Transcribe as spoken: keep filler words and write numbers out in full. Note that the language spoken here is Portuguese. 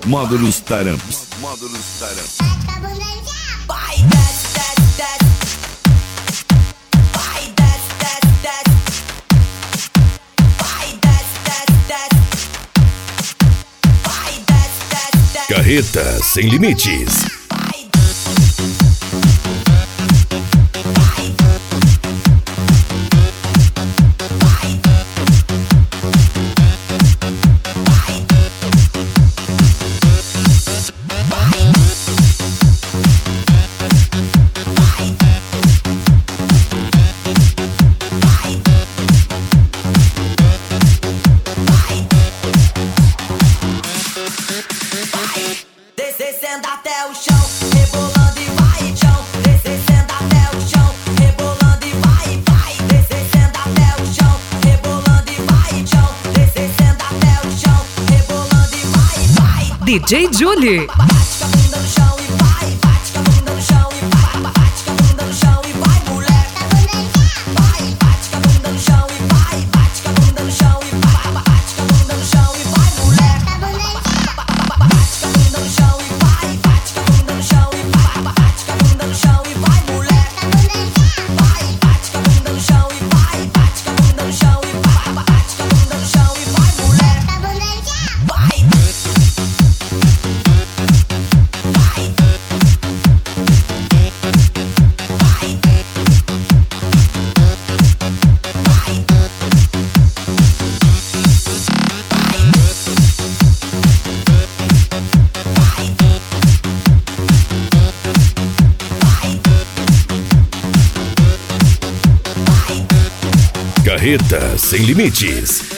Módulos Taramps. Módulos Taramps. Vai, desce, desce, desce. Vai, desce, desce, desce. Vai, desce, desce, desce. Vai, desce, desce, desce. Carreta Sem Limites. Descendo até o chão, rebolando e vai, chão. Descendo até o chão, rebolando e vai, vai. Descendo até o chão, rebolando e vai, chão. Descendo até o chão, rebolando e vai, vai. D J Julie. Bate com a bunda no chão e vai, bate com a bunda no chão e vai, bate com a bunda no chão e vai, mulher. Vai, bate com a bunda no chão e vai, bate com a bunda no chão e vai, bate com a bunda no chão e vai, mulher. Bate com a bunda no chão e vai, bate com a bunda no chão e vai, bate com a bunda no chão e vai, mulher. Vai, bate com a bunda no chão e vai, bate com a bunda no chão e vai, bate com a bunda no chão e vai, mulher. Vai. Carreta Sem Limites.